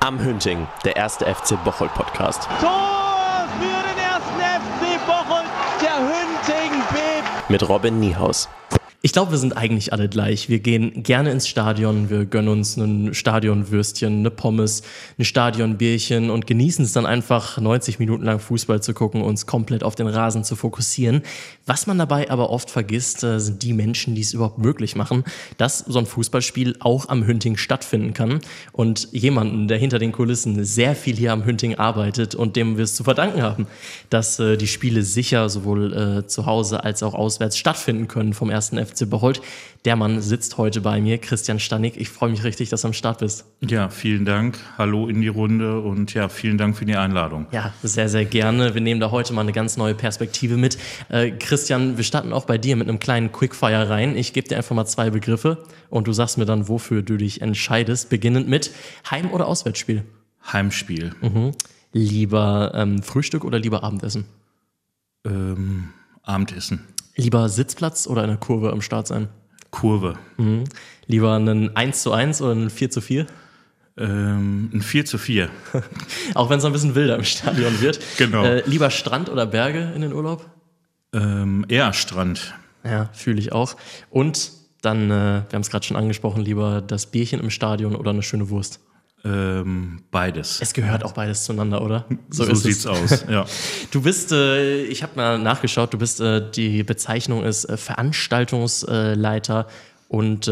Am Hünting, der erste FC Bocholt Podcast. Tor für den ersten FC Bocholt, der Hünting bebt. Mit Robin Niehaus. Ich glaube, wir sind eigentlich alle gleich. Wir gehen gerne ins Stadion, wir gönnen uns ein Stadionwürstchen, eine Pommes, ein Stadionbierchen und genießen es dann einfach 90 Minuten lang Fußball zu gucken, uns komplett auf den Rasen zu fokussieren. Was man dabei aber oft vergisst, sind die Menschen, die es überhaupt möglich machen, dass so ein Fußballspiel auch am Hünting stattfinden kann. Und jemanden, der hinter den Kulissen sehr viel hier am Hünting arbeitet und dem wir es zu verdanken haben, dass die Spiele sicher sowohl zu Hause als auch auswärts stattfinden können vom ersten FC Bocholt. Der Mann sitzt heute bei mir, Christian Stanik. Ich freue mich richtig, dass du am Start bist. Ja, vielen Dank. Hallo in die Runde und ja, vielen Dank für die Einladung. Ja, sehr, sehr gerne. Wir nehmen da heute mal eine ganz neue Perspektive mit. Christian, wir starten auch bei dir mit einem kleinen Quickfire rein. Ich gebe dir einfach mal 2 Begriffe und du sagst mir dann, wofür du dich entscheidest. Beginnend mit Heim- oder Auswärtsspiel? Heimspiel. Lieber Frühstück oder lieber Abendessen? Abendessen. Lieber Sitzplatz oder in der Kurve am Start sein? Kurve. Lieber einen 1:1 oder einen 4:4? Ein 4:4. Auch wenn es ein bisschen wilder im Stadion wird. Genau. Lieber Strand oder Berge in den Urlaub? Eher Strand. Ja, fühle ich auch. Und dann, wir haben es gerade schon angesprochen, lieber das Bierchen im Stadion oder eine schöne Wurst? Beides. Es gehört auch beides zueinander, oder? So sieht's aus, ja. Du bist, ich habe mal nachgeschaut, du bist, die Bezeichnung ist Veranstaltungsleiter und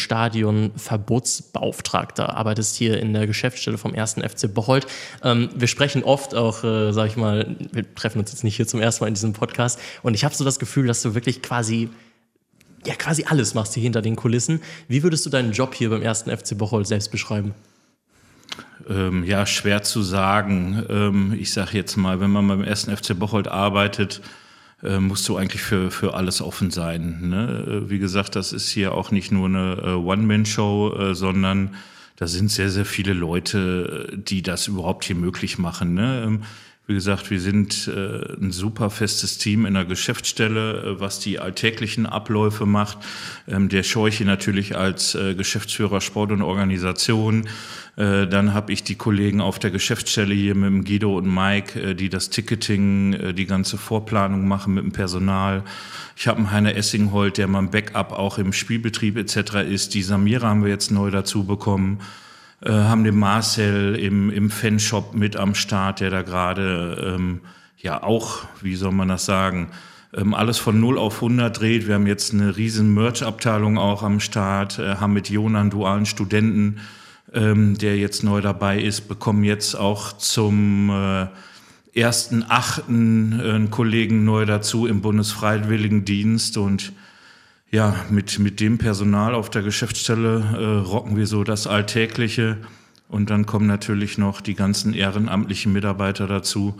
Stadionverbotsbeauftragter. Arbeitest hier in der Geschäftsstelle vom 1. FC Bocholt. Wir sprechen oft auch, sag ich mal, wir treffen uns jetzt nicht hier zum ersten Mal in diesem Podcast und ich habe so das Gefühl, dass du wirklich quasi alles machst hier hinter den Kulissen. Wie würdest du deinen Job hier beim 1. FC Bocholt selbst beschreiben? Ja, schwer zu sagen. Ich sage jetzt mal, wenn man beim 1. FC Bocholt arbeitet, musst du eigentlich für alles offen sein. Ne? Wie gesagt, das ist hier auch nicht nur eine One-Man-Show, sondern da sind sehr, sehr viele Leute, die das überhaupt hier möglich machen. Ne? Wie gesagt, wir sind ein super festes Team in der Geschäftsstelle, was die alltäglichen Abläufe macht. Der Scheuche natürlich als Geschäftsführer Sport und Organisation. Dann habe ich die Kollegen auf der Geschäftsstelle hier mit dem Guido und Mike, die das Ticketing, die ganze Vorplanung machen mit dem Personal. Ich habe einen Heiner Essingholt, der mein Backup auch im Spielbetrieb etc. ist. Die Samira haben wir jetzt neu dazu bekommen. Haben den Marcel im Fanshop mit am Start, der da gerade ja auch, wie soll man das sagen, alles von 0 auf 100 dreht. Wir haben jetzt eine riesen Merch-Abteilung auch am Start, haben mit Jona einen dualen Studenten, der jetzt neu dabei ist, bekommen jetzt auch zum 1.8. einen Kollegen neu dazu im Bundesfreiwilligendienst und ja, mit dem Personal auf der Geschäftsstelle rocken wir so das Alltägliche und dann kommen natürlich noch die ganzen ehrenamtlichen Mitarbeiter dazu,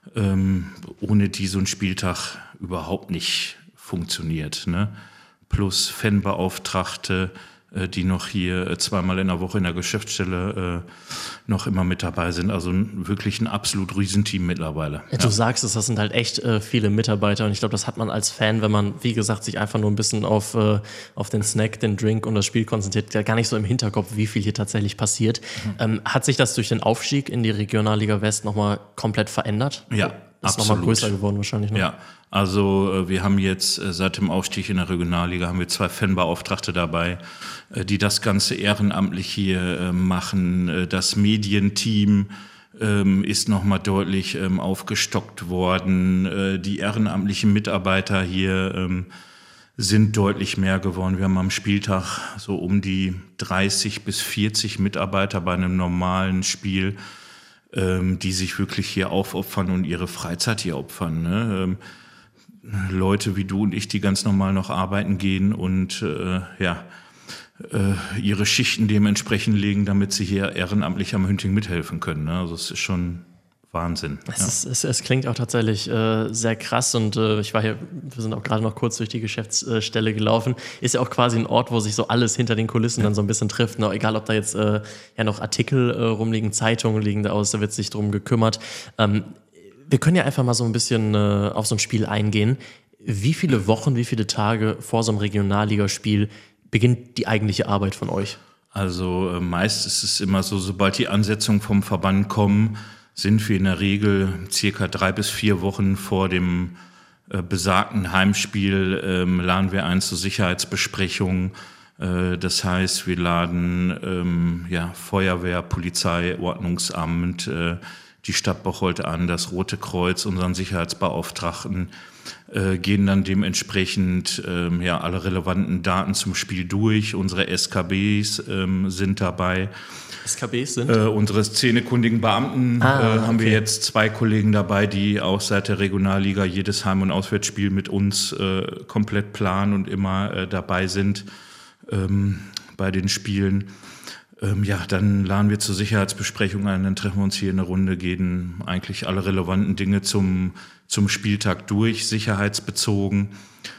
ohne die so ein Spieltag überhaupt nicht funktioniert. Ne? Plus Fanbeauftragte, die noch hier 2-mal in der Woche in der Geschäftsstelle noch immer mit dabei sind. Also wirklich ein absolut Riesenteam mittlerweile. Ja. Du sagst es, das sind halt echt viele Mitarbeiter und ich glaube, das hat man als Fan, wenn man, wie gesagt, sich einfach nur ein bisschen auf den Snack, den Drink und das Spiel konzentriert, gar nicht so im Hinterkopf, wie viel hier tatsächlich passiert. Hat sich das durch den Aufstieg in die Regionalliga West nochmal komplett verändert? Ja, ist nochmal größer geworden wahrscheinlich. Ne? Ja, also wir haben jetzt seit dem Aufstieg in der Regionalliga haben wir 2 Fanbeauftragte dabei, die das Ganze ehrenamtlich hier machen. Das Medienteam ist nochmal deutlich aufgestockt worden. Die ehrenamtlichen Mitarbeiter hier sind deutlich mehr geworden. Wir haben am Spieltag so um die 30 bis 40 Mitarbeiter bei einem normalen Spiel, die sich wirklich hier aufopfern und ihre Freizeit hier opfern. Ne? Leute wie du und ich, die ganz normal noch arbeiten gehen und ihre Schichten dementsprechend legen, damit sie hier ehrenamtlich am Hünting mithelfen können. Ne? Also es ist schon Wahnsinn. Es klingt auch tatsächlich sehr krass und ich war hier, wir sind auch gerade noch kurz durch die Geschäftsstelle gelaufen. Ist ja auch quasi ein Ort, wo sich so alles hinter den Kulissen dann so ein bisschen trifft. Ne? Egal, ob da jetzt noch Artikel rumliegen, Zeitungen liegen da aus, da wird sich drum gekümmert. Wir können ja einfach mal so ein bisschen auf so ein Spiel eingehen. Wie viele Wochen, wie viele Tage vor so einem Regionalligaspiel beginnt die eigentliche Arbeit von euch? Also meist ist es immer so, sobald die Ansetzungen vom Verband kommen, sind wir in der Regel circa 3 bis 4 Wochen vor dem besagten Heimspiel, laden wir ein zur Sicherheitsbesprechung. Das heißt, wir laden Feuerwehr, Polizei, Ordnungsamt, die Stadt Bocholt an, das Rote Kreuz, unseren Sicherheitsbeauftragten, gehen dann dementsprechend alle relevanten Daten zum Spiel durch. Unsere SKBs sind dabei. SKBs sind? Unsere szenekundigen Beamten haben wir jetzt 2 Kollegen dabei, die auch seit der Regionalliga jedes Heim- und Auswärtsspiel mit uns komplett planen und immer dabei sind bei den Spielen. Dann laden wir zur Sicherheitsbesprechung ein, dann treffen wir uns hier in der Runde, gehen eigentlich alle relevanten Dinge zum Spieltag durch, sicherheitsbezogen.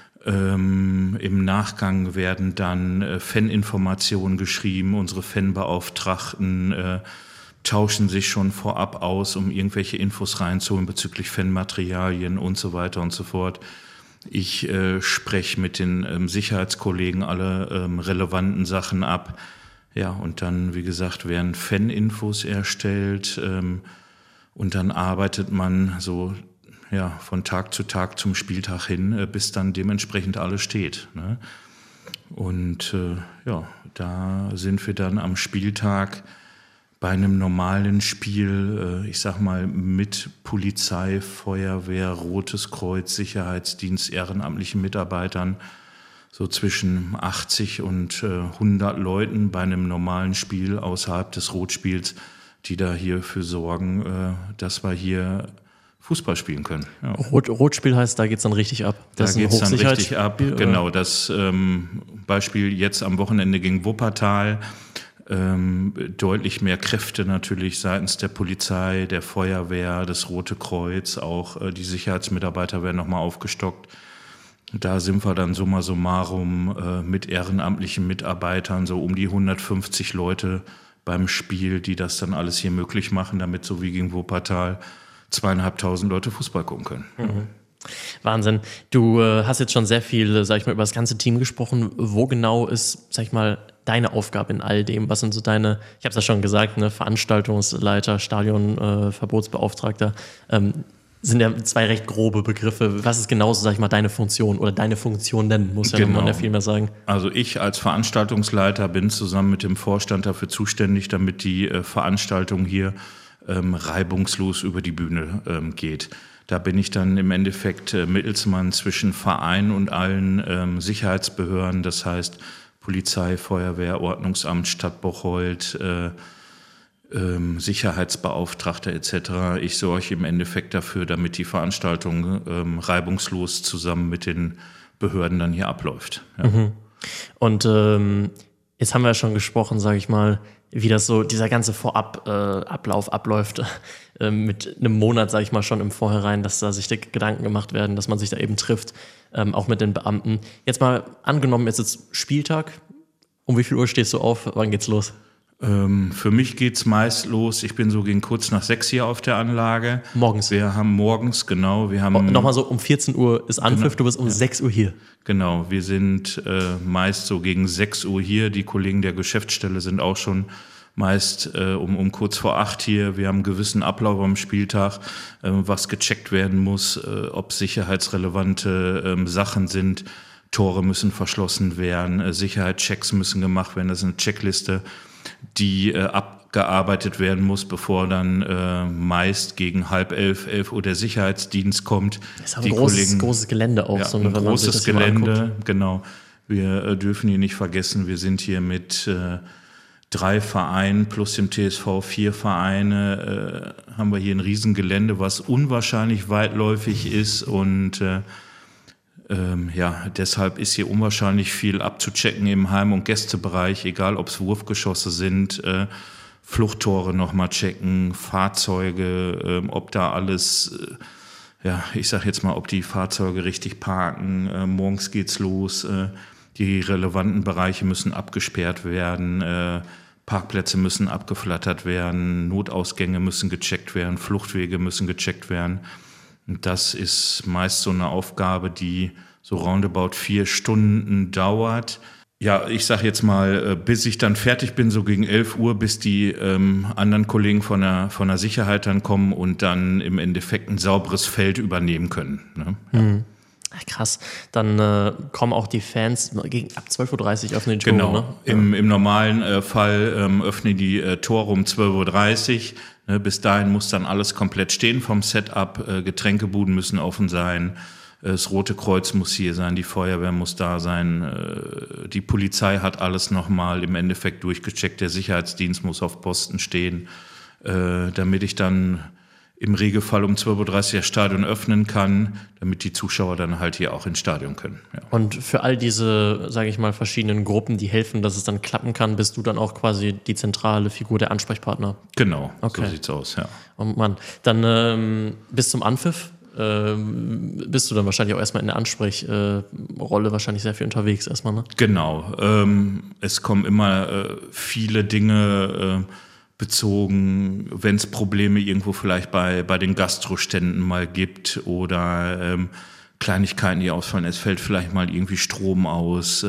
Im Nachgang werden dann Faninformationen geschrieben. Unsere Fanbeauftragten tauschen sich schon vorab aus, um irgendwelche Infos reinzuholen bezüglich Fanmaterialien und so weiter und so fort. Ich spreche mit den Sicherheitskollegen alle relevanten Sachen ab. Ja, und dann, wie gesagt, werden Faninfos erstellt und dann arbeitet man so von Tag zu Tag zum Spieltag hin, bis dann dementsprechend alles steht. Ne? Und da sind wir dann am Spieltag bei einem normalen Spiel, ich sag mal mit Polizei, Feuerwehr, Rotes Kreuz, Sicherheitsdienst, ehrenamtlichen Mitarbeitern, so zwischen 80 und 100 Leuten bei einem normalen Spiel außerhalb des Rotspiels, die da hier für sorgen, dass wir hier Fußball spielen können. Ja. Rotspiel heißt, da geht's dann richtig ab. Das da geht's dann richtig ab. Genau, das Beispiel jetzt am Wochenende gegen Wuppertal. Deutlich mehr Kräfte natürlich seitens der Polizei, der Feuerwehr, das Rote Kreuz, auch die Sicherheitsmitarbeiter werden nochmal aufgestockt. Da sind wir dann summa summarum mit ehrenamtlichen Mitarbeitern so um die 150 Leute beim Spiel, die das dann alles hier möglich machen, damit so wie gegen Wuppertal 2.500 Leute Fußball gucken können. Mhm. Wahnsinn. Du hast jetzt schon sehr viel, sag ich mal, über das ganze Team gesprochen. Wo genau ist, sag ich mal, deine Aufgabe in all dem? Was sind so deine, ich habe es ja schon gesagt, ne, Veranstaltungsleiter, Stadionverbotsbeauftragter, sind ja 2 recht grobe Begriffe. Was ist genauso, sag ich mal, deine Funktion oder deine Funktionen, muss ja man ja viel mehr sagen. Also ich als Veranstaltungsleiter bin zusammen mit dem Vorstand dafür zuständig, damit die Veranstaltung hier reibungslos über die Bühne geht. Da bin ich dann im Endeffekt Mittelsmann zwischen Verein und allen Sicherheitsbehörden, das heißt Polizei, Feuerwehr, Ordnungsamt, Stadt Bocholt, Sicherheitsbeauftragter etc. Ich sorge im Endeffekt dafür, damit die Veranstaltung reibungslos zusammen mit den Behörden dann hier abläuft. Ja. Mhm. Und jetzt haben wir ja schon gesprochen, sage ich mal, wie das so, dieser ganze Ablauf abläuft, mit einem Monat, sage ich mal, schon im Vorhinein, dass da sich Gedanken gemacht werden, dass man sich da eben trifft, auch mit den Beamten. Jetzt mal angenommen, jetzt ist Spieltag. Um wie viel Uhr stehst du auf? Wann geht's los? Für mich geht's meist los. Ich bin so gegen kurz nach 6 hier auf der Anlage. Morgens? Wir haben morgens, genau. Wir haben nochmal so, um 14 Uhr ist Anpfiff, du bist um 6 Uhr hier. Genau, wir sind meist so gegen 6 Uhr hier. Die Kollegen der Geschäftsstelle sind auch schon meist um kurz vor 8 hier. Wir haben einen gewissen Ablauf am Spieltag, was gecheckt werden muss, ob sicherheitsrelevante Sachen sind. Tore müssen verschlossen werden, Sicherheitschecks müssen gemacht werden. Das ist eine Checkliste, die abgearbeitet werden muss, bevor dann meist gegen 10:30, 11 Uhr der Sicherheitsdienst kommt. Das ist auch ein großes Gelände auch. Ja, so, ein großes Gelände, genau. Wir dürfen hier nicht vergessen, wir sind hier mit 3 Vereinen plus dem TSV 4 Vereine, haben wir hier ein Riesengelände, was unwahrscheinlich weitläufig ist und deshalb ist hier unwahrscheinlich viel abzuchecken im Heim- und Gästebereich, egal ob es Wurfgeschosse sind, Fluchttore nochmal checken, Fahrzeuge, ob da alles, ich sag jetzt mal, ob die Fahrzeuge richtig parken, morgens geht's los, die relevanten Bereiche müssen abgesperrt werden, Parkplätze müssen abgeflattert werden, Notausgänge müssen gecheckt werden, Fluchtwege müssen gecheckt werden. Und das ist meist so eine Aufgabe, die so roundabout 4 Stunden dauert. Ja, ich sag jetzt mal, bis ich dann fertig bin, so gegen 11 Uhr, bis die anderen Kollegen von der Sicherheit dann kommen und dann im Endeffekt ein sauberes Feld übernehmen können. Ne? Ja. Ach, krass. Dann kommen auch die Fans ab 12.30 Uhr öffnen die Tore, genau. ne? Im normalen Fall öffnen die Tore um 12.30 Uhr. Ne? Bis dahin muss dann alles komplett stehen vom Setup. Getränkebuden müssen offen sein. Das Rote Kreuz muss hier sein, die Feuerwehr muss da sein, die Polizei hat alles nochmal im Endeffekt durchgecheckt, der Sicherheitsdienst muss auf Posten stehen, damit ich dann im Regelfall um 12.30 Uhr das Stadion öffnen kann, damit die Zuschauer dann halt hier auch ins Stadion können. Ja. Und für all diese, sage ich mal, verschiedenen Gruppen, die helfen, dass es dann klappen kann, bist du dann auch quasi die zentrale Figur, der Ansprechpartner? Genau, okay. So sieht's aus, ja. Oh Mann, dann bis zum Anpfiff bist du dann wahrscheinlich auch erstmal in der Ansprechrolle wahrscheinlich sehr viel unterwegs erstmal, ne? Genau. Es kommen immer viele Dinge bezogen, wenn es Probleme irgendwo vielleicht bei den Gastroständen mal gibt oder Kleinigkeiten, die ausfallen. Es fällt vielleicht mal irgendwie Strom aus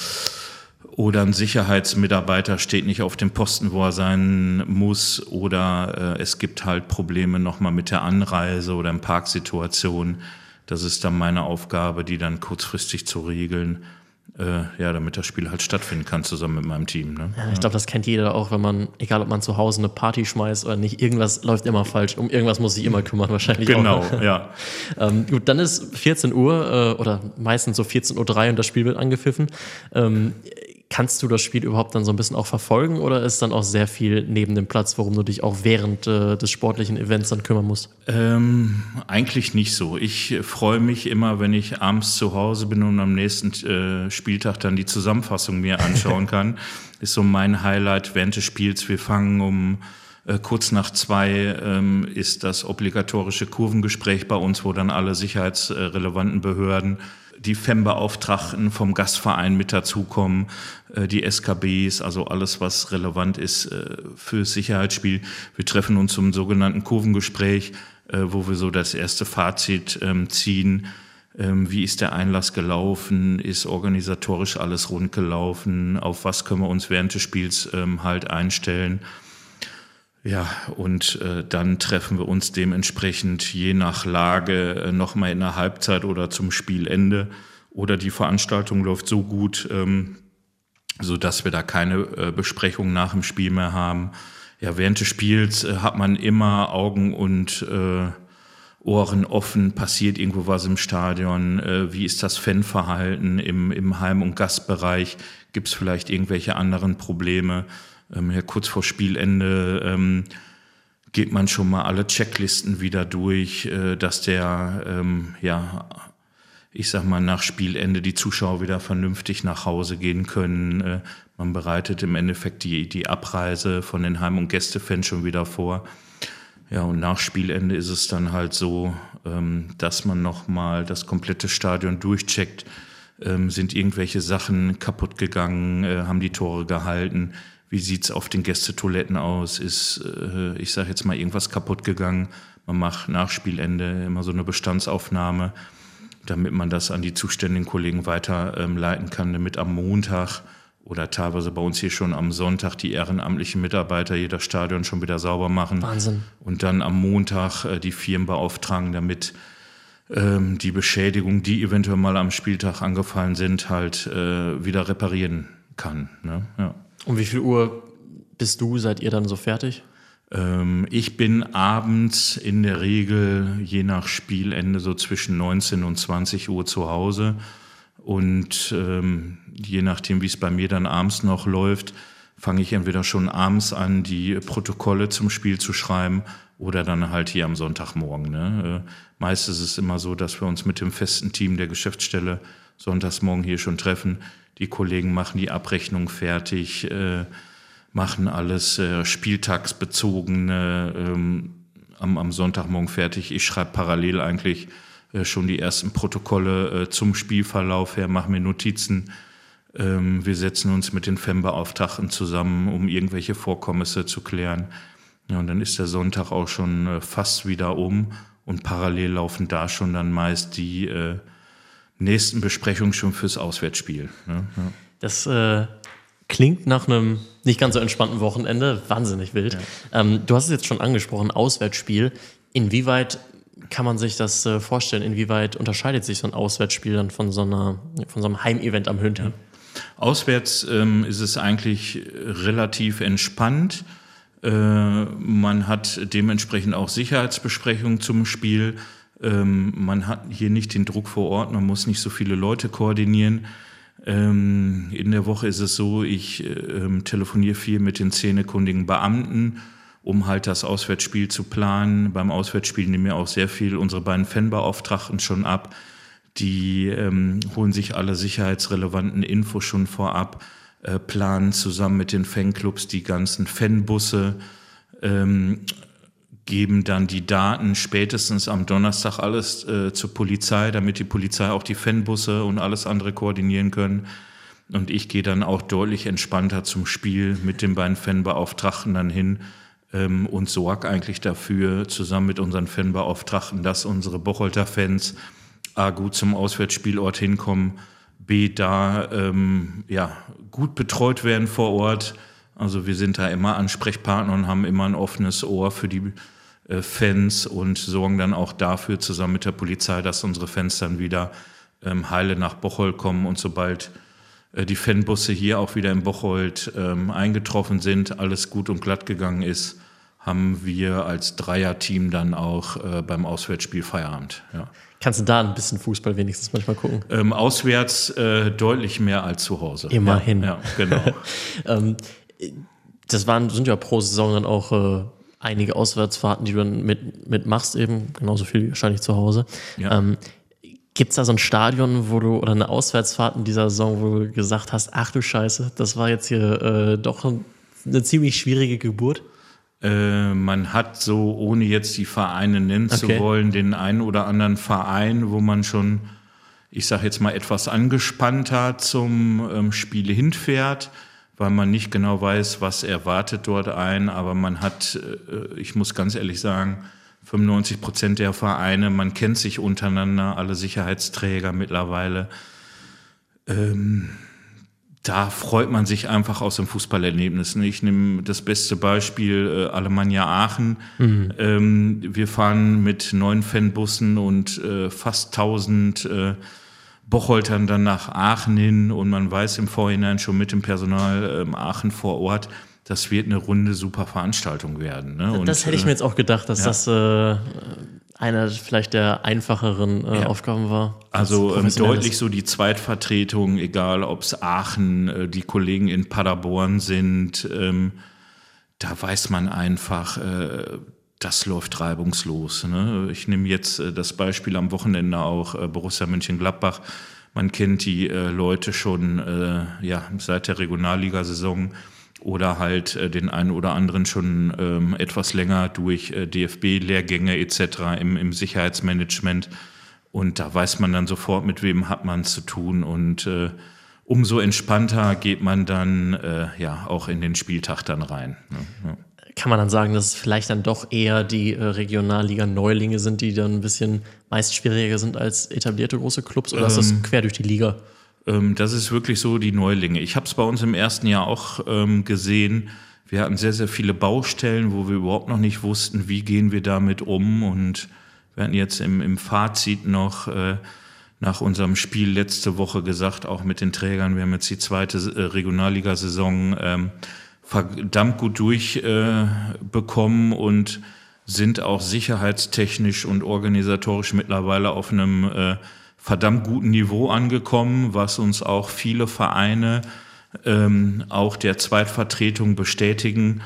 oder ein Sicherheitsmitarbeiter steht nicht auf dem Posten, wo er sein muss oder es gibt halt Probleme nochmal mit der Anreise oder in Parksituationen. Das ist dann meine Aufgabe, die dann kurzfristig zu regeln, damit das Spiel halt stattfinden kann zusammen mit meinem Team. Ne? Ja, ich glaube, das kennt jeder auch, wenn man, egal ob man zu Hause eine Party schmeißt oder nicht, irgendwas läuft immer falsch. Um irgendwas muss sich immer kümmern wahrscheinlich. Genau, auch, ne? Ja. Gut, dann ist 14 Uhr oder meistens so 14.03 Uhr und das Spiel wird angepfiffen. Kannst du das Spiel überhaupt dann so ein bisschen auch verfolgen oder ist dann auch sehr viel neben dem Platz, worum du dich auch während des sportlichen Events dann kümmern musst? Eigentlich nicht so. Ich freue mich immer, wenn ich abends zu Hause bin und am nächsten Spieltag dann die Zusammenfassung mir anschauen kann. Ist so mein Highlight während des Spiels. Wir fangen um kurz nach 2 ist das obligatorische Kurvengespräch bei uns, wo dann alle sicherheitsrelevanten Behörden, die FEM-Beauftragten vom Gastverein mit dazukommen, die SKBs, also alles, was relevant ist fürs Sicherheitsspiel. Wir treffen uns zum sogenannten Kurvengespräch, wo wir so das erste Fazit ziehen. Wie ist der Einlass gelaufen? Ist organisatorisch alles rund gelaufen? Auf was können wir uns während des Spiels halt einstellen? Ja, und dann treffen wir uns dementsprechend je nach Lage nochmal in der Halbzeit oder zum Spielende. Oder die Veranstaltung läuft so gut, sodass wir da keine Besprechung nach dem Spiel mehr haben. Ja, während des Spiels hat man immer Augen und Ohren offen, passiert irgendwo was im Stadion, wie ist das Fanverhalten im Heim- und Gastbereich, gibt es vielleicht irgendwelche anderen Probleme? Kurz vor Spielende geht man schon mal alle Checklisten wieder durch, dass ich sag mal, nach Spielende die Zuschauer wieder vernünftig nach Hause gehen können. Man bereitet im Endeffekt die Abreise von den Heim- und Gästefans schon wieder vor. Ja, und nach Spielende ist es dann halt so, dass man nochmal das komplette Stadion durchcheckt. Sind irgendwelche Sachen kaputt gegangen? Haben die Tore gehalten? Wie sieht's auf den Gästetoiletten aus? Ist, ich sage jetzt mal, irgendwas kaputt gegangen? Man macht nach Spielende immer so eine Bestandsaufnahme, damit man das an die zuständigen Kollegen weiterleiten kann, damit am Montag oder teilweise bei uns hier schon am Sonntag die ehrenamtlichen Mitarbeiter jeder Stadion schon wieder sauber machen. Wahnsinn. Und dann am Montag die Firmen beauftragen, damit die Beschädigung, die eventuell mal am Spieltag angefallen sind, halt wieder reparieren kann. Ne? Ja. Um wie viel Uhr seid ihr dann so fertig? Ich bin abends in der Regel, je nach Spielende, so zwischen 19 und 20 Uhr zu Hause. Und je nachdem, wie es bei mir dann abends noch läuft, fange ich entweder schon abends an, die Protokolle zum Spiel zu schreiben oder dann halt hier am Sonntagmorgen. Ne? Meist ist es immer so, dass wir uns mit dem festen Team der Geschäftsstelle sonntagsmorgen hier schon treffen. Die Kollegen machen die Abrechnung fertig, machen alles spieltagsbezogene am Sonntagmorgen fertig. Ich schreibe parallel eigentlich schon die ersten Protokolle zum Spielverlauf her, mache mir Notizen. Wir setzen uns mit den FEM-Beauftragten zusammen, um irgendwelche Vorkommnisse zu klären. Ja, und dann ist der Sonntag auch schon fast wieder um und parallel laufen da schon dann meist die nächsten Besprechungen schon fürs Auswärtsspiel. Ne? Ja. Das klingt nach einem nicht ganz so entspannten Wochenende. Wahnsinnig wild. Ja. Du hast es jetzt schon angesprochen, Auswärtsspiel. Inwieweit kann man sich das vorstellen? Inwieweit unterscheidet sich so ein Auswärtsspiel dann von so einem Heimevent am Hünting? Ja. Auswärts ist es eigentlich relativ entspannt. Man hat dementsprechend auch Sicherheitsbesprechungen zum Spiel. Man hat hier nicht den Druck vor Ort, man muss nicht so viele Leute koordinieren. In der Woche ist es so, ich telefoniere viel mit den zähnekundigen Beamten, um halt das Auswärtsspiel zu planen. Beim Auswärtsspiel nehmen wir auch sehr viel unsere beiden Fanbeauftragten schon ab. Die holen sich alle sicherheitsrelevanten Infos schon vorab, planen zusammen mit den Fanclubs die ganzen Fanbusse, geben dann die Daten spätestens am Donnerstag alles zur Polizei, damit die Polizei auch die Fanbusse und alles andere koordinieren können. Und ich gehe dann auch deutlich entspannter zum Spiel mit den beiden Fanbeauftragten dann hin und sorge eigentlich dafür, zusammen mit unseren Fanbeauftragten, dass unsere Bocholter Fans A, gut zum Auswärtsspielort hinkommen, B, da gut betreut werden vor Ort. Also wir sind da immer Ansprechpartner und haben immer ein offenes Ohr für die Fans und sorgen dann auch dafür zusammen mit der Polizei, dass unsere Fans dann wieder heile nach Bocholt kommen. Und sobald die Fanbusse hier auch wieder in Bocholt eingetroffen sind, alles gut und glatt gegangen ist, haben wir als Dreierteam dann auch beim Auswärtsspiel Feierabend. Ja. Kannst du da ein bisschen Fußball wenigstens manchmal gucken? Auswärts deutlich mehr als zu Hause. Immerhin. Ja, genau. Das sind ja pro Saison dann auch einige Auswärtsfahrten, die du dann mitmachst, eben genauso viel wie wahrscheinlich zu Hause. Ja. Gibt es da so ein Stadion, oder eine Auswärtsfahrt in dieser Saison, wo du gesagt hast, ach du Scheiße, das war jetzt hier doch eine ziemlich schwierige Geburt? Man hat so, ohne jetzt die Vereine nennen zu wollen, den einen oder anderen Verein, wo man schon, ich sage jetzt mal, etwas angespannter zum Spiel hinfährt, weil man nicht genau weiß, was erwartet dort einen. Aber man hat, ich muss ganz ehrlich sagen, 95% der Vereine, man kennt sich untereinander, alle Sicherheitsträger mittlerweile. Da freut man sich einfach aus dem Fußballerlebnis. Ich nehme das beste Beispiel Alemannia Aachen. Wir fahren mit 9 Fanbussen und fast 1000 Bocholtern dann nach Aachen hin und man weiß im Vorhinein schon mit dem Personal Aachen vor Ort, das wird eine runde super Veranstaltung werden. Ne? Das hätte ich mir jetzt auch gedacht, dass das einer vielleicht der einfacheren Aufgaben war. Also deutlich so die Zweitvertretung, egal ob es Aachen, die Kollegen in Paderborn sind, da weiß man einfach, das läuft reibungslos. Ne? Ich nehme jetzt das Beispiel am Wochenende auch Borussia Mönchengladbach. Man kennt die Leute schon seit der Regionalligasaison oder halt den einen oder anderen schon etwas länger durch DFB-Lehrgänge etc. im Sicherheitsmanagement. Und da weiß man dann sofort, mit wem hat man zu tun. Und umso entspannter geht man dann auch in den Spieltag dann rein. Ja. Kann man dann sagen, dass es vielleicht dann doch eher die Regionalliga-Neulinge sind, die dann ein bisschen meist schwieriger sind als etablierte große Clubs? Oder ist das quer durch die Liga? Das ist wirklich so die Neulinge. Ich habe es bei uns im ersten Jahr auch gesehen. Wir hatten sehr, sehr viele Baustellen, wo wir überhaupt noch nicht wussten, wie gehen wir damit um. Und wir hatten jetzt im Fazit noch nach unserem Spiel letzte Woche gesagt, auch mit den Trägern, wir haben jetzt die zweite Regionalligasaison verdammt gut durchbekommen und sind auch sicherheitstechnisch und organisatorisch mittlerweile auf einem verdammt guten Niveau angekommen, was uns auch viele Vereine auch der Zweitvertretung bestätigen.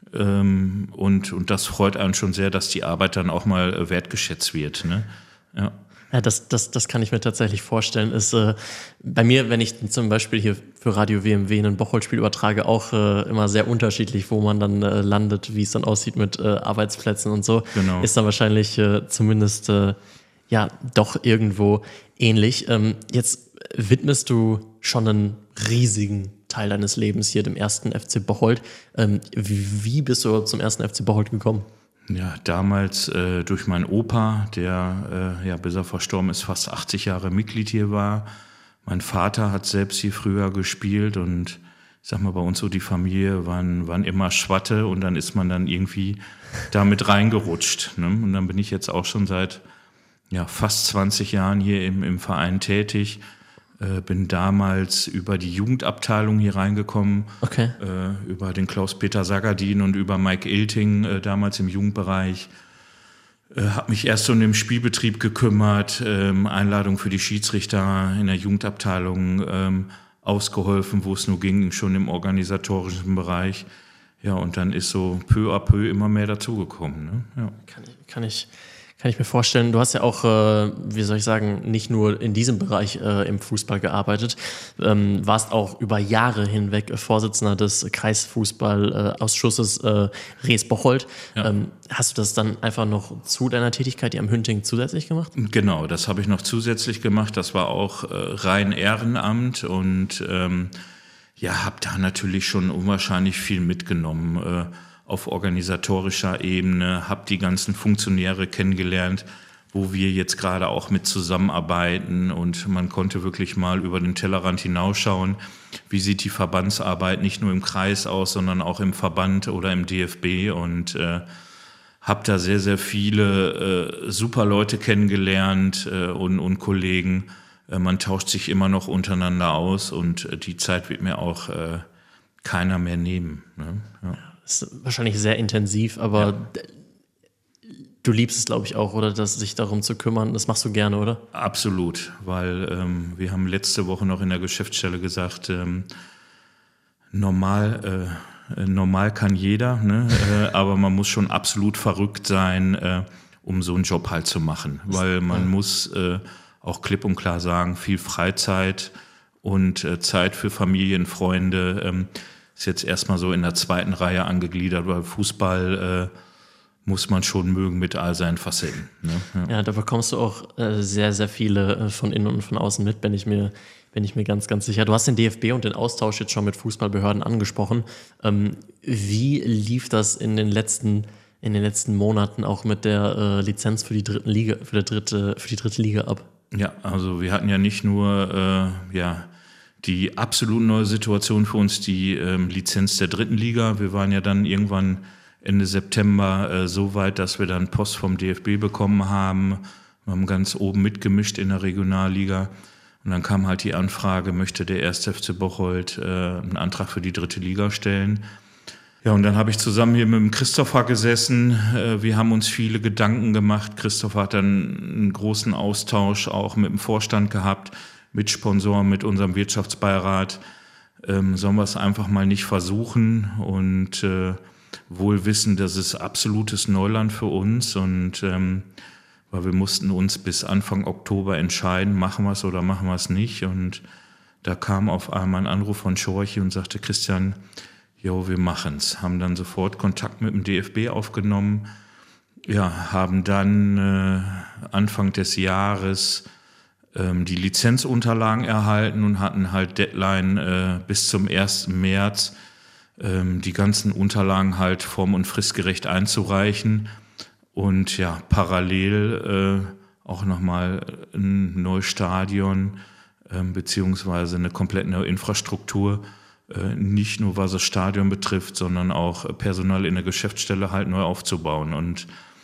Und das freut einen schon sehr, dass die Arbeit dann auch mal wertgeschätzt wird. Ne? Ja. Ja, das kann ich mir tatsächlich vorstellen. Ist bei mir, wenn ich zum Beispiel hier für Radio WMW ein Bocholt-Spiel übertrage, auch immer sehr unterschiedlich, wo man dann landet, wie es dann aussieht mit Arbeitsplätzen und so. Genau. Ist dann wahrscheinlich zumindest doch irgendwo ähnlich. Jetzt widmest du schon einen riesigen Teil deines Lebens hier dem 1. FC Bocholt. Wie bist du zum 1. FC Bocholt gekommen? Ja, damals durch meinen Opa, der bis er verstorben ist, fast 80 Jahre Mitglied hier war. Mein Vater hat selbst hier früher gespielt und ich sag mal, bei uns so die Familie waren immer Schwatte und dann ist man dann irgendwie damit reingerutscht. Ne? Und dann bin ich jetzt auch schon seit fast 20 Jahren hier im Verein tätig. Bin damals über die Jugendabteilung hier reingekommen, Okay. Über den Klaus-Peter Sagadin und über Mike Ilting, damals im Jugendbereich. Habe mich erst so um den Spielbetrieb gekümmert, Einladung für die Schiedsrichter in der Jugendabteilung ausgeholfen, wo es nur ging, schon im organisatorischen Bereich. Ja, und dann ist so peu à peu immer mehr dazugekommen. Ne? Ja. Kann ich mir vorstellen. Du hast ja auch, nicht nur in diesem Bereich im Fußball gearbeitet, warst auch über Jahre hinweg Vorsitzender des Kreisfußballausschusses Rees-Bocholt. Ja. Hast du das dann einfach noch zu deiner Tätigkeit hier am Hünting zusätzlich gemacht? Genau, das habe ich noch zusätzlich gemacht. Das war auch rein Ehrenamt und habe da natürlich schon unwahrscheinlich viel mitgenommen auf organisatorischer Ebene, habe die ganzen Funktionäre kennengelernt, wo wir jetzt gerade auch mit zusammenarbeiten und man konnte wirklich mal über den Tellerrand hinausschauen, wie sieht die Verbandsarbeit nicht nur im Kreis aus, sondern auch im Verband oder im DFB und habe da sehr, sehr viele super Leute kennengelernt und Kollegen. Man tauscht sich immer noch untereinander aus und die Zeit wird mir auch keiner mehr nehmen. Ne? Ja. Das ist wahrscheinlich sehr intensiv, aber du liebst es, glaube ich, auch, oder sich darum zu kümmern. Das machst du gerne, oder? Absolut, weil wir haben letzte Woche noch in der Geschäftsstelle gesagt, normal kann jeder, ne? Aber man muss schon absolut verrückt sein, um so einen Job halt zu machen. Weil man muss auch klipp und klar sagen, viel Freizeit und Zeit für Familien, Freunde ist jetzt erstmal so in der zweiten Reihe angegliedert, weil Fußball muss man schon mögen mit all seinen Facetten. Ne? Ja, da bekommst du auch sehr, sehr viele von innen und von außen mit, bin ich mir ganz, ganz sicher. Du hast den DFB und den Austausch jetzt schon mit Fußballbehörden angesprochen. Wie lief das in den letzten Monaten auch mit der Lizenz für die dritte Liga ab? Ja, also wir hatten ja nicht nur die absolut neue Situation für uns, die Lizenz der dritten Liga. Wir waren ja dann irgendwann Ende September so weit, dass wir dann Post vom DFB bekommen haben. Wir haben ganz oben mitgemischt in der Regionalliga. Und dann kam halt die Anfrage, möchte der 1. FC Bocholt einen Antrag für die dritte Liga stellen. Ja, und dann habe ich zusammen hier mit dem Christopher gesessen. Wir haben uns viele Gedanken gemacht. Christopher hat dann einen großen Austausch auch mit dem Vorstand gehabt, mit Sponsoren, mit unserem Wirtschaftsbeirat. Sollen wir es einfach mal nicht versuchen und wohl wissen, das ist absolutes Neuland für uns und weil wir mussten uns bis Anfang Oktober entscheiden, machen wir es oder machen wir es nicht und da kam auf einmal ein Anruf von Schorchi und sagte, Christian, wir machen's. Haben dann sofort Kontakt mit dem DFB aufgenommen, haben dann Anfang des Jahres die Lizenzunterlagen erhalten und hatten halt Deadline bis zum 1. März die ganzen Unterlagen halt form- und fristgerecht einzureichen und parallel auch nochmal ein neues Stadion beziehungsweise eine komplett neue Infrastruktur, nicht nur was das Stadion betrifft, sondern auch Personal in der Geschäftsstelle halt neu aufzubauen und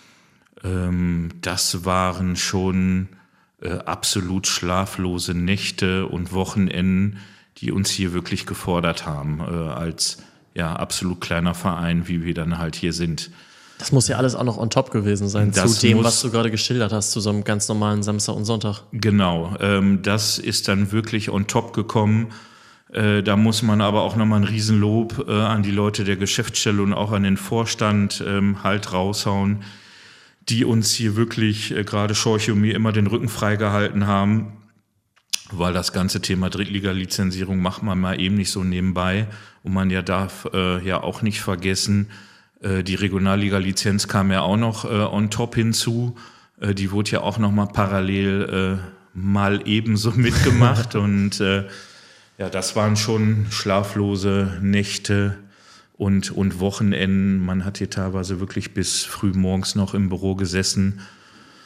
das waren schon absolut schlaflose Nächte und Wochenenden, die uns hier wirklich gefordert haben, als absolut kleiner Verein, wie wir dann halt hier sind. Das muss ja alles auch noch on top gewesen sein, zu dem, was du gerade geschildert hast, zu so einem ganz normalen Samstag und Sonntag. Genau, das ist dann wirklich on top gekommen. Da muss man aber auch nochmal ein Riesenlob an die Leute der Geschäftsstelle und auch an den Vorstand halt raushauen, die uns hier wirklich, gerade Schorchi und mir, immer den Rücken freigehalten haben, weil das ganze Thema Drittliga-Lizenzierung macht man mal eben nicht so nebenbei und man darf auch nicht vergessen, die Regionalliga-Lizenz kam ja auch noch on top hinzu, die wurde ja auch noch mal parallel mal ebenso mitgemacht und das waren schon schlaflose Nächte und Wochenenden. Man hat hier teilweise wirklich bis früh morgens noch im Büro gesessen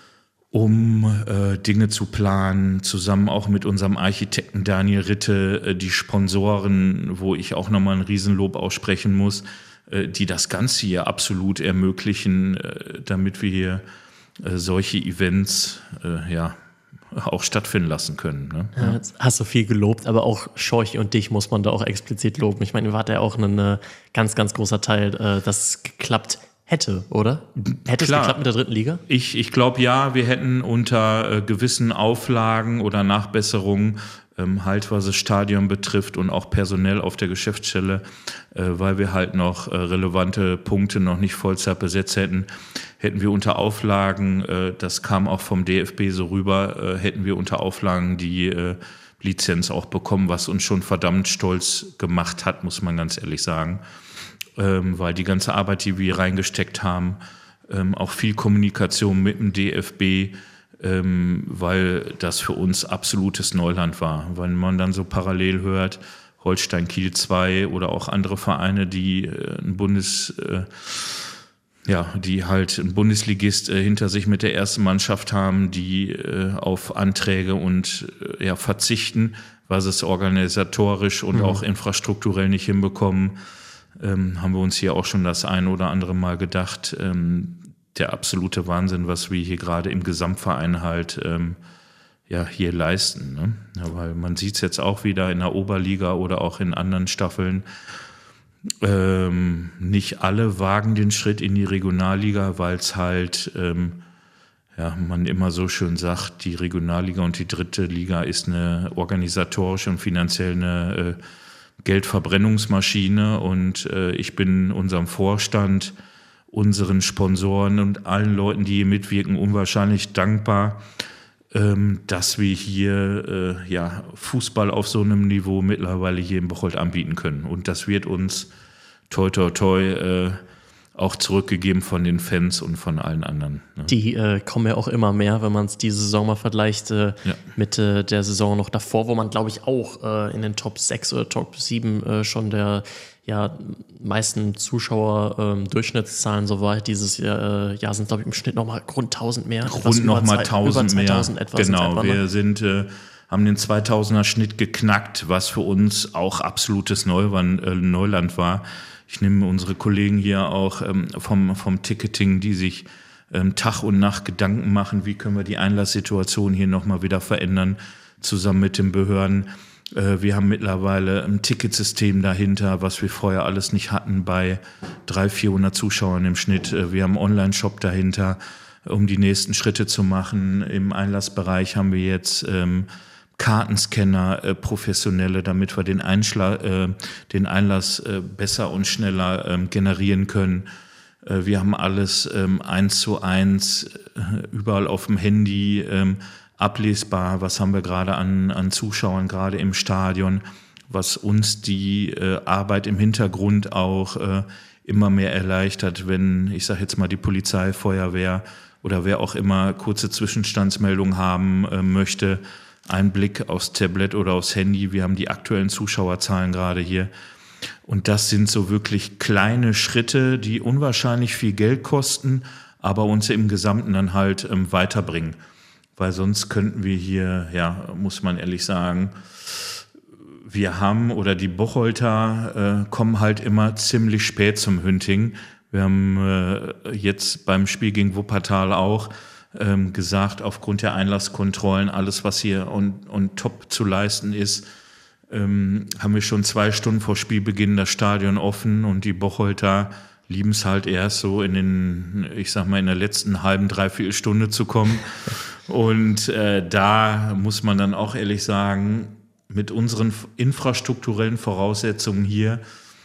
um Dinge zu planen, zusammen auch mit unserem Architekten Daniel Ritte, die Sponsoren, wo ich auch nochmal ein Riesenlob aussprechen muss, die das Ganze hier absolut ermöglichen, damit wir hier solche Events auch stattfinden lassen können. Ne? Ja, jetzt hast du viel gelobt, aber auch Schorch und dich muss man da auch explizit loben. Ich meine, ihr wart ja auch ein ganz, ganz großer Teil, das geklappt hätte, oder? Hätte es geklappt mit der 3. Liga? Ich glaube ja, wir hätten unter gewissen Auflagen oder Nachbesserungen, halt was das Stadion betrifft und auch personell auf der Geschäftsstelle, weil wir halt noch relevante Punkte noch nicht Vollzeit besetzt hätten wir unter Auflagen, das kam auch vom DFB so rüber, hätten wir unter Auflagen die Lizenz auch bekommen, was uns schon verdammt stolz gemacht hat, muss man ganz ehrlich sagen. Weil die ganze Arbeit, die wir reingesteckt haben, auch viel Kommunikation mit dem DFB, weil das für uns absolutes Neuland war. Wenn man dann so parallel hört, Holstein Kiel 2 oder auch andere Vereine, die die halt einen Bundesligist hinter sich mit der ersten Mannschaft haben, die auf Anträge und verzichten, was es organisatorisch und auch infrastrukturell nicht hinbekommen, haben wir uns hier auch schon das ein oder andere Mal gedacht, der absolute Wahnsinn, was wir hier gerade im Gesamtverein halt hier leisten. Ne? Ja, weil man sieht es jetzt auch wieder in der Oberliga oder auch in anderen Staffeln. Nicht alle wagen den Schritt in die Regionalliga, weil es halt, man immer so schön sagt, die Regionalliga und die 3. Liga ist eine organisatorische und finanziell eine Geldverbrennungsmaschine und ich bin unserem Vorstand, unseren Sponsoren und allen Leuten, die hier mitwirken, unwahrscheinlich dankbar, dass wir hier Fußball auf so einem Niveau mittlerweile hier in Bocholt anbieten können. Und das wird uns toi toi toi auch zurückgegeben von den Fans und von allen anderen. Ne? Die kommen ja auch immer mehr, wenn man es diese Saison mal vergleicht mit der Saison noch davor, wo man, glaube ich, auch in den Top 6 oder Top 7 schon der meisten Zuschauer Durchschnittszahlen so weit. Dieses Jahr sind, glaube ich, im Schnitt nochmal rund 1000 mehr. Rund nochmal 1000 mehr. Genau, etwa, wir haben den 2000er Schnitt geknackt, was für uns auch absolutes Neuland war. Ich nehme unsere Kollegen hier auch vom Ticketing, die sich Tag und Nacht Gedanken machen, wie können wir die Einlasssituation hier nochmal wieder verändern, zusammen mit den Behörden. Wir haben mittlerweile ein Ticketsystem dahinter, was wir vorher alles nicht hatten bei 300-400 Zuschauern im Schnitt. Wir haben einen Online-Shop dahinter, um die nächsten Schritte zu machen. Im Einlassbereich haben wir jetzt Kartenscanner, professionelle, damit wir den Einlass besser und schneller generieren können. Wir haben alles 1:1 überall auf dem Handy ablesbar. Was haben wir gerade an Zuschauern, gerade im Stadion, was uns die Arbeit im Hintergrund auch immer mehr erleichtert, wenn, ich sage jetzt mal, die Polizei, Feuerwehr oder wer auch immer kurze Zwischenstandsmeldungen haben möchte, ein Blick aufs Tablet oder aufs Handy. Wir haben die aktuellen Zuschauerzahlen gerade hier. Und das sind so wirklich kleine Schritte, die unwahrscheinlich viel Geld kosten, aber uns im Gesamten dann halt weiterbringen. Weil sonst könnten wir hier, muss man ehrlich sagen, wir haben oder die Bocholter kommen halt immer ziemlich spät zum Hünting. Wir haben jetzt beim Spiel gegen Wuppertal auch gesagt, aufgrund der Einlasskontrollen, alles was hier on top zu leisten ist, haben wir schon 2 Stunden vor Spielbeginn das Stadion offen und die Bocholter lieben es halt erst so in der letzten halben, dreiviertel Stunde zu kommen. Und da muss man dann auch ehrlich sagen, mit unseren infrastrukturellen Voraussetzungen hier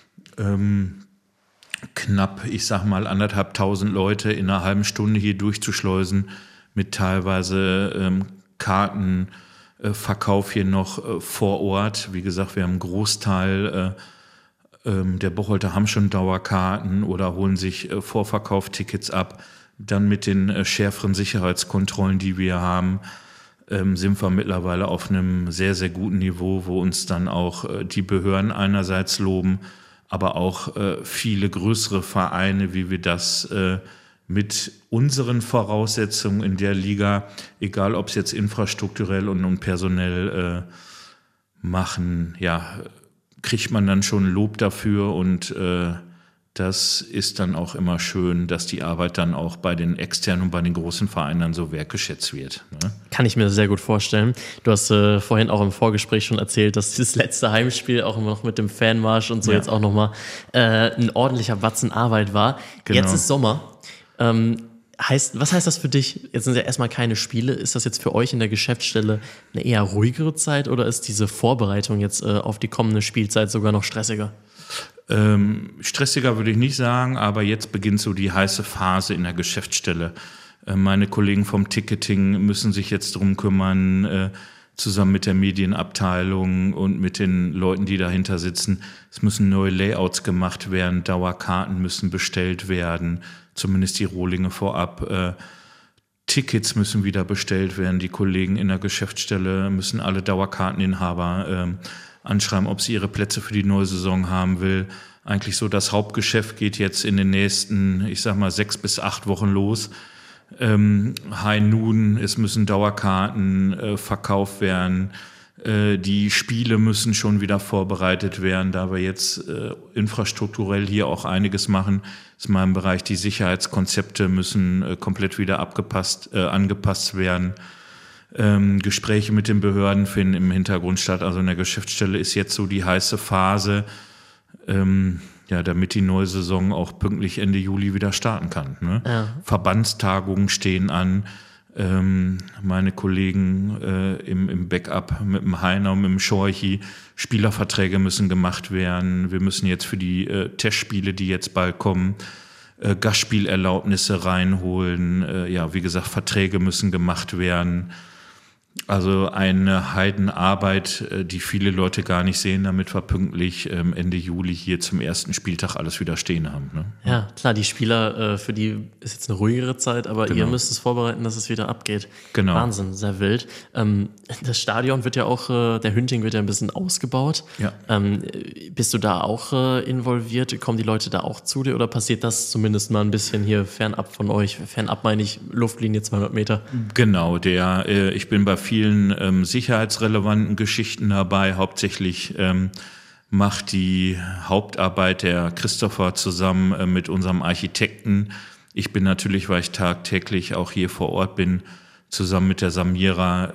knapp, 1.500 Leute in einer halben Stunde hier durchzuschleusen mit teilweise Kartenverkauf hier noch vor Ort. Wie gesagt, wir haben einen Großteil der Bocholter haben schon Dauerkarten oder holen sich Vorverkauftickets ab. Dann mit den schärferen Sicherheitskontrollen, die wir haben, sind wir mittlerweile auf einem sehr, sehr guten Niveau, wo uns dann auch die Behörden einerseits loben, aber auch viele größere Vereine, wie wir das mit unseren Voraussetzungen in der Liga, egal ob es jetzt infrastrukturell und personell machen, ja, kriegt man dann schon Lob dafür und das ist dann auch immer schön, dass die Arbeit dann auch bei den externen und bei den großen Vereinen dann so wertgeschätzt wird. Ne? Kann ich mir sehr gut vorstellen. Du hast vorhin auch im Vorgespräch schon erzählt, dass dieses letzte Heimspiel auch immer noch mit dem Fanmarsch und so jetzt auch nochmal ein ordentlicher Batzen Arbeit war. Genau. Jetzt ist Sommer. Was heißt das für dich? Jetzt sind ja erstmal keine Spiele. Ist das jetzt für euch in der Geschäftsstelle eine eher ruhigere Zeit oder ist diese Vorbereitung jetzt auf die kommende Spielzeit sogar noch stressiger? Stressiger würde ich nicht sagen, aber jetzt beginnt so die heiße Phase in der Geschäftsstelle. Meine Kollegen vom Ticketing müssen sich jetzt drum kümmern, zusammen mit der Medienabteilung und mit den Leuten, die dahinter sitzen. Es müssen neue Layouts gemacht werden, Dauerkarten müssen bestellt werden, zumindest die Rohlinge vorab. Tickets müssen wieder bestellt werden. Die Kollegen in der Geschäftsstelle müssen alle Dauerkarteninhaber anschreiben, ob sie ihre Plätze für die neue Saison haben will. Eigentlich so das Hauptgeschäft geht jetzt in den nächsten, 6 bis 8 Wochen los. High Noon, es müssen Dauerkarten verkauft werden. Die Spiele müssen schon wieder vorbereitet werden, da wir jetzt infrastrukturell hier auch einiges machen. Das ist mein Bereich, die Sicherheitskonzepte müssen komplett wieder angepasst werden. Gespräche mit den Behörden finden im Hintergrund statt. Also in der Geschäftsstelle ist jetzt so die heiße Phase, damit die neue Saison auch pünktlich Ende Juli wieder starten kann. Ne? Ja. Verbandstagungen stehen an. Meine Kollegen im Backup mit dem Heiner und mit dem Schorchi, Spielerverträge müssen gemacht werden. Wir müssen jetzt für die Testspiele, die jetzt bald kommen, Gastspielerlaubnisse reinholen. Wie gesagt, Verträge müssen gemacht werden. Also eine Heidenarbeit, die viele Leute gar nicht sehen, damit wir pünktlich Ende Juli hier zum ersten Spieltag alles wieder stehen haben. Ne? Ja, klar, die Spieler, für die ist jetzt eine ruhigere Zeit, aber ihr müsst es vorbereiten, dass es wieder abgeht. Genau. Wahnsinn, sehr wild. Das Stadion wird ja auch, der Hünting wird ja ein bisschen ausgebaut. Ja. Bist du da auch involviert? Kommen die Leute da auch zu dir oder passiert das zumindest mal ein bisschen hier fernab von euch? Fernab meine ich Luftlinie 200 Meter. Genau, ich bin bei vielen sicherheitsrelevanten Geschichten dabei. Hauptsächlich macht die Hauptarbeit der Christopher zusammen mit unserem Architekten. Ich bin natürlich, weil ich tagtäglich auch hier vor Ort bin, zusammen mit der Samira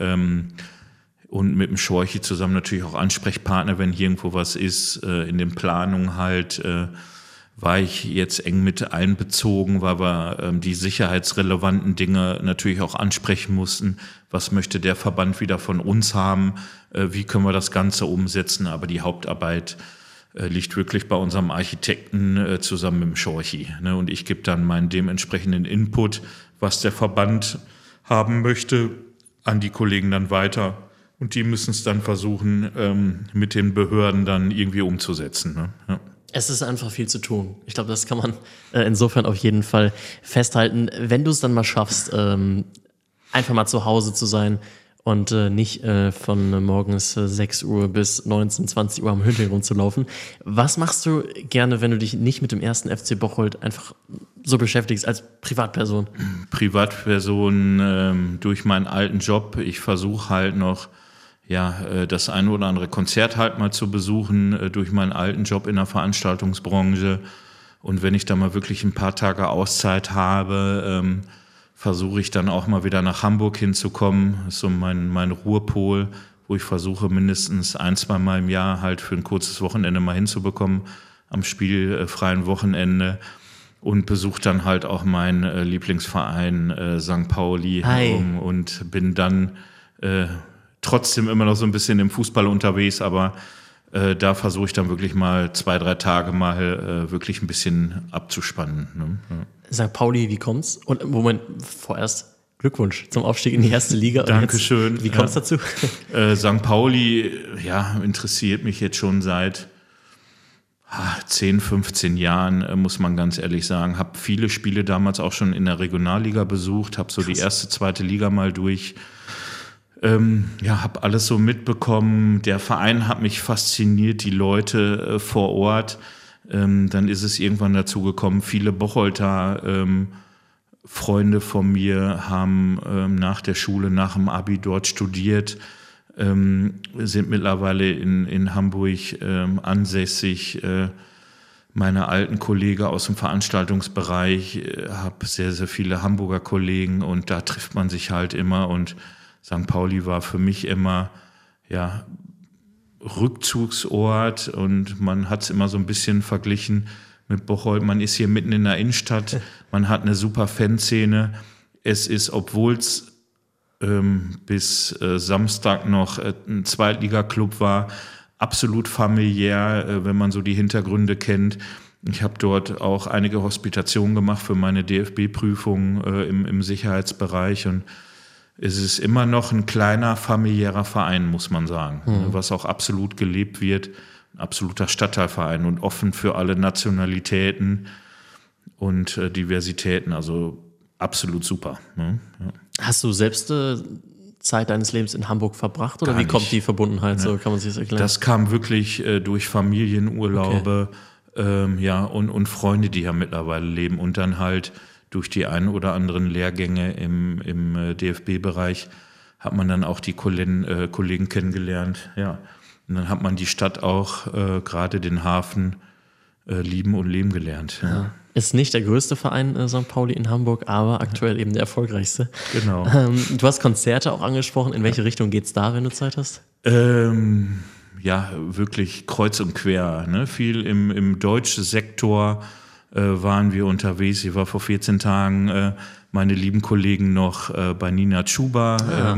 und mit dem Schorchi zusammen natürlich auch Ansprechpartner, wenn hier irgendwo was ist. In den Planungen halt war ich jetzt eng mit einbezogen, weil wir die sicherheitsrelevanten Dinge natürlich auch ansprechen mussten. Was möchte der Verband wieder von uns haben? Wie können wir das Ganze umsetzen? Aber die Hauptarbeit liegt wirklich bei unserem Architekten zusammen mit dem Schorchi. Ne? Und ich gebe dann meinen dementsprechenden Input, was der Verband haben möchte, an die Kollegen dann weiter. Und die müssen es dann versuchen, mit den Behörden dann irgendwie umzusetzen. Ne? Ja. Es ist einfach viel zu tun. Ich glaube, das kann man insofern auf jeden Fall festhalten. Wenn du es dann mal schaffst, einfach mal zu Hause zu sein und nicht von morgens 6 Uhr bis 19, 20 Uhr am Hünting rumzulaufen. Was machst du gerne, wenn du dich nicht mit dem 1. FC Bocholt einfach so beschäftigst als Privatperson? Privatperson durch meinen alten Job. Ich versuche halt noch das eine oder andere Konzert halt mal zu besuchen durch meinen alten Job in der Veranstaltungsbranche. Und wenn ich da mal wirklich ein paar Tage Auszeit habe, versuche ich dann auch mal wieder nach Hamburg hinzukommen. Das ist so mein Ruhepol, wo ich versuche mindestens 1-2 Mal im Jahr halt für ein kurzes Wochenende mal hinzubekommen, am spielfreien Wochenende. Und besuche dann halt auch meinen Lieblingsverein St. Pauli und bin dann trotzdem immer noch so ein bisschen im Fußball unterwegs, aber da versuche ich dann wirklich mal 2-3 Tage mal wirklich ein bisschen abzuspannen. Ne? Ja. St. Pauli, wie kommt's? Und Moment, vorerst Glückwunsch zum Aufstieg in die erste Liga. Dankeschön. Wie kommt's dazu? St. Pauli, interessiert mich jetzt schon seit 10, 15 Jahren, muss man ganz ehrlich sagen. Habe viele Spiele damals auch schon in der Regionalliga besucht, habe so die erste, zweite Liga mal durch. Habe alles so mitbekommen. Der Verein hat mich fasziniert, die Leute vor Ort. Dann ist es irgendwann dazu gekommen, viele Bocholter Freunde von mir haben nach der Schule, nach dem Abi dort studiert, sind mittlerweile in Hamburg ansässig. Meine alten Kollegen aus dem Veranstaltungsbereich, habe sehr, sehr viele Hamburger Kollegen und da trifft man sich halt immer und St. Pauli war für mich immer, ja, Rückzugsort und man hat es immer so ein bisschen verglichen mit Bocholt. Man ist hier mitten in der Innenstadt, man hat eine super Fanszene. Es ist, obwohl es bis Samstag noch ein Zweitliga-Club war, absolut familiär, wenn man so die Hintergründe kennt. Ich habe dort auch einige Hospitationen gemacht für meine DFB-Prüfung im Sicherheitsbereich und es ist immer noch ein kleiner familiärer Verein, muss man sagen, was auch absolut gelebt wird. Ein absoluter Stadtteilverein und offen für alle Nationalitäten und Diversitäten, also absolut super. Ne? Ja. Hast du selbst Zeit deines Lebens in Hamburg verbracht oder Gar wie kommt nicht. die Verbundenheit? So kann man sich das erklären. Das kam wirklich durch Familienurlaube, und Freunde, die ja mittlerweile leben und dann halt durch die ein oder anderen Lehrgänge im DFB-Bereich hat man dann auch die Kollegen kennengelernt. Ja. Und dann hat man die Stadt auch, gerade den Hafen, lieben und leben gelernt. Ja. Ist nicht der größte Verein St. Pauli in Hamburg, aber aktuell eben der erfolgreichste. Genau. Du hast Konzerte auch angesprochen. In welche Richtung geht's da, wenn du Zeit hast? Wirklich kreuz und quer. Ne? Viel im deutschen Sektor waren wir unterwegs. Ich war vor 14 Tagen meine lieben Kollegen noch bei Nina Chuba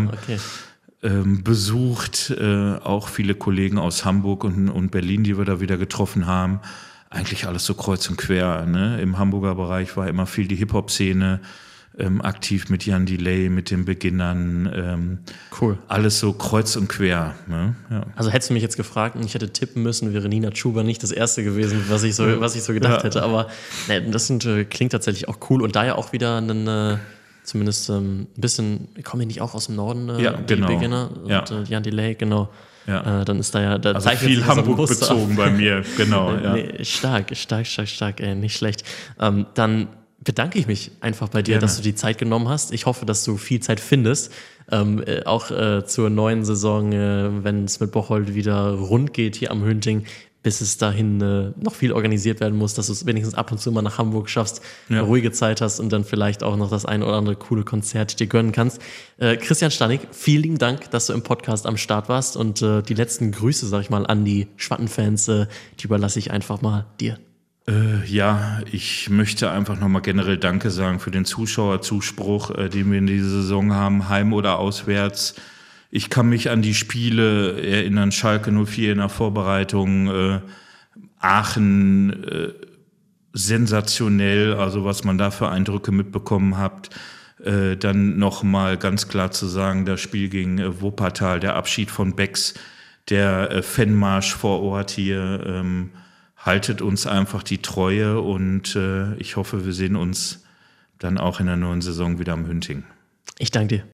besucht. Auch viele Kollegen aus Hamburg und Berlin, die wir da wieder getroffen haben. Eigentlich alles so kreuz und quer. Ne? Im Hamburger Bereich war immer viel die Hip-Hop-Szene, aktiv mit Jan Delay, mit den Beginnern. Cool. Alles so kreuz und quer. Ne? Ja. Also hättest du mich jetzt gefragt und ich hätte tippen müssen, wäre Nina Chuba nicht das erste gewesen, was ich so gedacht hätte. Aber das klingt tatsächlich auch cool und da ja auch wieder zumindest ein bisschen, kommen die nicht auch aus dem Norden, die Beginner und Jan Delay, genau. Ja. Dann ist da ja also viel Hamburg bezogen bei mir, genau. Nee, stark, nicht schlecht. Dann bedanke ich mich einfach bei dir, dass du die Zeit genommen hast. Ich hoffe, dass du viel Zeit findest, auch zur neuen Saison, wenn es mit Bocholt wieder rund geht hier am Hünting, bis es dahin noch viel organisiert werden muss, dass du es wenigstens ab und zu mal nach Hamburg schaffst, eine ruhige Zeit hast und dann vielleicht auch noch das ein oder andere coole Konzert dir gönnen kannst. Christian Stanik, vielen lieben Dank, dass du im Podcast am Start warst und die letzten Grüße, sag ich mal, an die Schwattenfans, die überlasse ich einfach mal dir. Ich möchte einfach nochmal generell Danke sagen für den Zuschauerzuspruch, den wir in dieser Saison haben, heim oder auswärts. Ich kann mich an die Spiele erinnern, Schalke 04 in der Vorbereitung, Aachen, sensationell, also was man da für Eindrücke mitbekommen hat. Dann nochmal ganz klar zu sagen, das Spiel gegen Wuppertal, der Abschied von Becks, der Fanmarsch vor Ort hier, haltet uns einfach die Treue und ich hoffe, wir sehen uns dann auch in der neuen Saison wieder am Hünting. Ich danke dir.